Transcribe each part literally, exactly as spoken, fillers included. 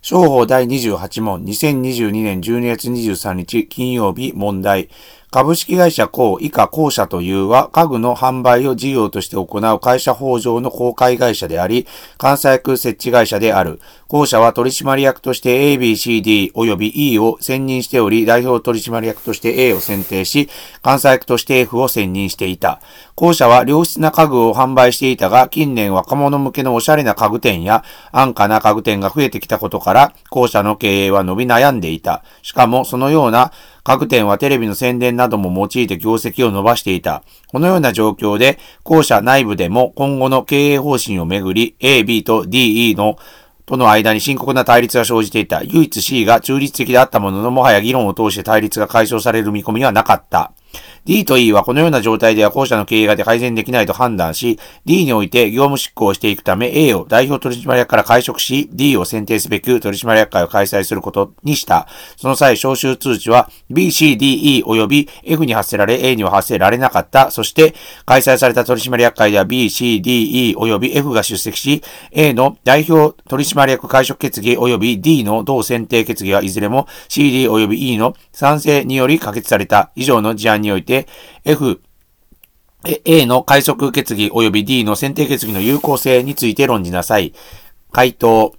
商法だいにじゅうはち問、にせんにじゅうにねんじゅうにがつにじゅうさんにち金曜日問題。株式会社公以下公社というは、家具の販売を事業として行う会社法上の公開会社であり、監査役設置会社である。公社は取締役として A、B、C、D 及び E を選任しており、代表取締役として A を選定し、監査役として F を選任していた。公社は良質な家具を販売していたが、近年若者向けのおしゃれな家具店や安価な家具店が増えてきたことから、公社の経営は伸び悩んでいた。しかも、そのような家具店はテレビの宣伝なども用いて業績を伸ばしていた。このような状況で、公社内部でも今後の経営方針をめぐり、A、B と D、E のとの間に深刻な対立が生じていた。唯一 C が中立的であったものの、もはや議論を通して対立が解消される見込みはなかった。D と E はこのような状態では後者の経営が改善できないと判断し、D において業務執行をしていくため A を代表取締役から解職し、D を選定すべく取締役会を開催することにした。その際、招集通知は B、C、D、E 及び F に発せられ A には発せられなかった。そして、開催された取締役会では B、C、D、E 及び F が出席し、A の代表取締役解職決議及び D の同選定決議はいずれも C、D 及び E の賛成により可決された。以上の事案において、F、A の解職決議及び D の選定決議の有効性について論じなさい。回答。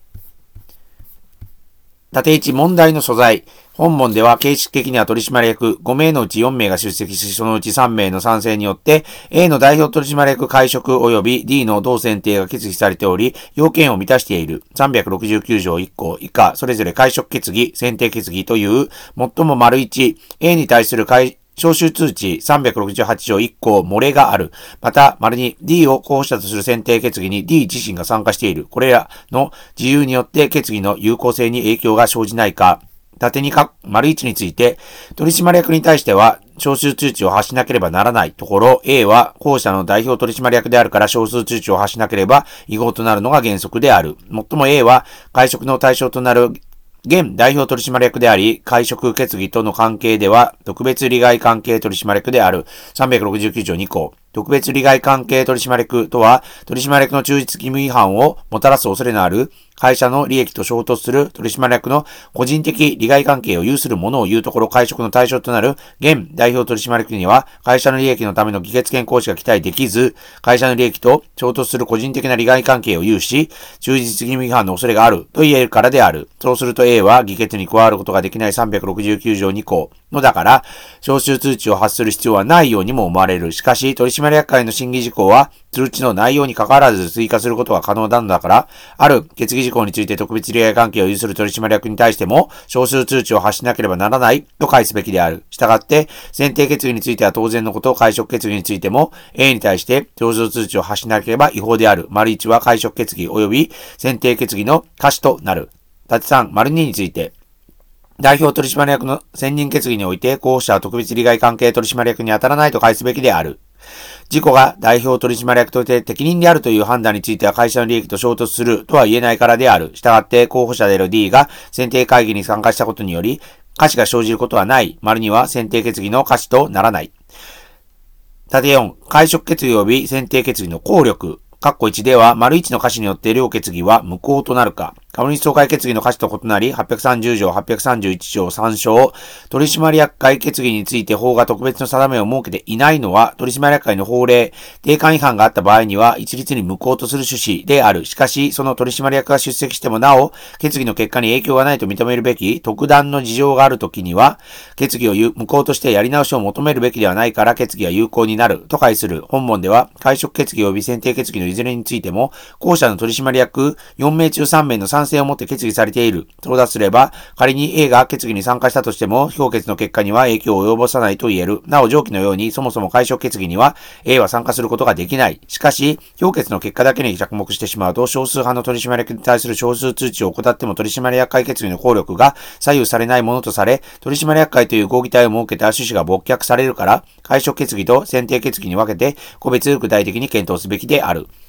縦一問題の素材。本文では形式的には取締役ごめいのうちよんめいが出席し、そのうちさんめいの賛成によって A の代表取締役解職及び D の同選定が決議されており、要件を満たしているさんびゃくろくじゅうきゅうじょういっこ以下、それぞれ解職決議、選定決議という、最も丸いち、A に対する解招集通知さんびゃくろくじゅうはちじょういっこ漏れがある。また、丸に D を候補者とする選定決議に D 自身が参加している。これらの自由によって決議の有効性に影響が生じないか。縦にか、丸いちについて、取締役に対しては、招集通知を発しなければならないところ、A は後者の代表取締役であるから招集通知を発しなければ違法となるのが原則である。もっとも A は解職の対象となる現代表取締役であり、解職決議との関係では、特別利害関係取締役である。さんびゃくろくじゅうきゅうじょうにこ。特別利害関係取締役とは、取締役の中立義務違反をもたらす恐れのある、会社の利益と衝突する取締役の個人的利害関係を有するものを言うところ、解職の対象となる現代表取締役には、会社の利益のための議決権行使が期待できず、会社の利益と衝突する個人的な利害関係を有し、中実義務違反の恐れがあると言えるからである。そうすると A は議決に加わることができないさんびゃくろくじゅうきゅうじょうにこのだから、招集通知を発する必要はないようにも思われる。しかし、取締役会の審議事項は、通知の内容に関わらず追加することが可能なのだから、ある決議事項について特別利害関係を有する取締役に対しても、招集通知を発しなければならないと返すべきである。したがって、選定決議については当然のこと、解職決議についても、A に対して招集通知を発しなければ違法である。丸いちは解職決議及び選定決議の可視となる。縦さん、丸にについて、代表取締役の選任決議において、候補者は特別利害関係取締役に当たらないと返すべきである。自己が代表取締役として適任であるという判断については会社の利益と衝突するとは言えないからである。したがって候補者である D が選定会議に参加したことにより、可視が生じることはない。丸には選定決議の可視とならない。縦よん、解職決議及び選定決議の効力。括弧いちでは、丸いちの可視によって両決議は無効となるか。株主総会決議の可視と異なり、はっぴゃくさんじゅうじょう、はっぴゃくさんじゅういちじょうさん章、取締役会決議について法が特別の定めを設けていないのは、取締役会の法令、定款違反があった場合には、一律に無効とする趣旨である。しかし、その取締役が出席してもなお、決議の結果に影響がないと認めるべき、特段の事情があるときには、決議を無効としてやり直しを求めるべきではないから、決議は有効になる。と解する。本文では、解職決議及び選定決議のいずれについても、後者の取締役よんめい中さんめいの賛成をもって決議されている。そうだすれば、仮に A が決議に参加したとしても、評決の結果には影響を及ぼさないと言える。なお上記のように、そもそも解職決議には A は参加することができない。しかし、評決の結果だけに着目してしまうと、少数派の取締役に対する少数通知を怠っても取締役会決議の効力が左右されないものとされ、取締役会という合議体を設けた趣旨が没却されるから、解職決議と選定決議に分けて、個別具体的に検討すべきである。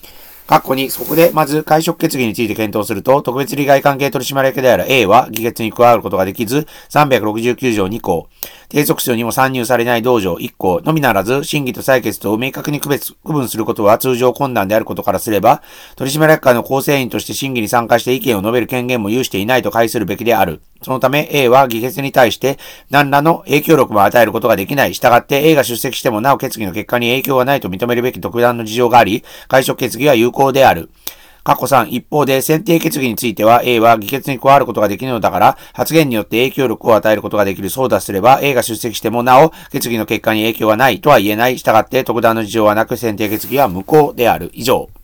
括弧に、そこでまず会食決議について検討すると、特別利害関係取締役である A は議決に加わることができず、さんびゃくろくじゅうきゅう条に項、定則書にも参入されない同条いっ項のみならず、審議と採決と明確に区別、区分することは通常困難であることからすれば、取締役会の構成員として審議に参加して意見を述べる権限も有していないと解するべきである。そのため A は議決に対して何らの影響力も与えることができない。したがって A が出席してもなお決議の結果に影響がないと認めるべき特段の事情があり、会食決議は有効である。過去さん、一方で選定決議については A は議決に加わることができるのだから、発言によって影響力を与えることができる。そうだすれば A が出席してもなお決議の結果に影響はないとは言えない。したがって特段の事情はなく選定決議は無効である。以上。